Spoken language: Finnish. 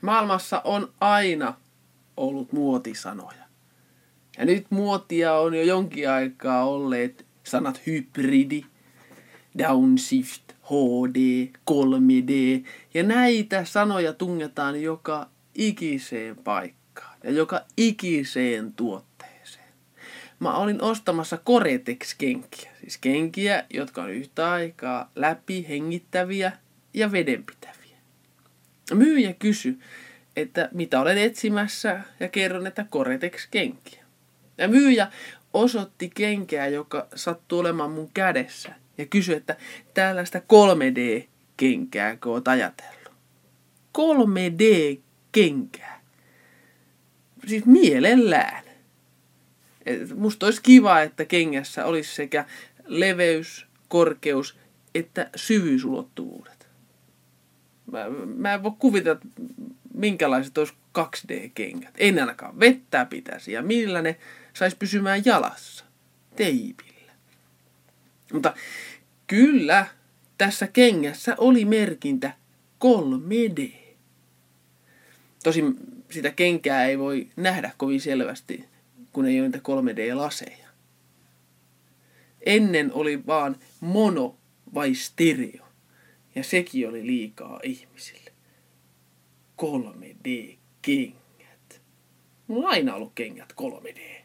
Maailmassa on aina ollut muotisanoja. Ja nyt muotia on jo jonkin aikaa olleet sanat hybridi, downshift, HD, 3D. Ja näitä sanoja tungetaan joka ikiseen paikkaan ja joka ikiseen tuotteeseen. Mä olin ostamassa Gore-Tex-kenkiä. Siis kenkiä, jotka on yhtä aikaa läpi hengittäviä ja vedenpitäviä. Myyjä kysyi, että mitä olen etsimässä, ja kerron, että Gore-Tex-kenkiä. Ja myyjä osoitti kenkää, joka sattuu olemaan mun kädessä, ja kysyi, että tällaista 3D-kenkääkö oot ajatellut? 3D-kenkää? Siis mielellään. Musta olisi kiva, että kengässä olisi sekä leveys, korkeus että syvyysulottuvuudet. Mä en voi kuvitella, minkälaiset olisi 2D-kengät. En ainakaan vettä pitäisi. Ja millä ne saisi pysymään jalassa? Teipillä. Mutta kyllä tässä kengässä oli merkintä 3D. Tosin sitä kenkää ei voi nähdä kovin selvästi, kun ei ole niitä 3D-laseja. Ennen oli vaan mono vai stereo. Ja sekin oli liikaa ihmisille. 3D-kengät. Mulla on aina ollut kengät 3D.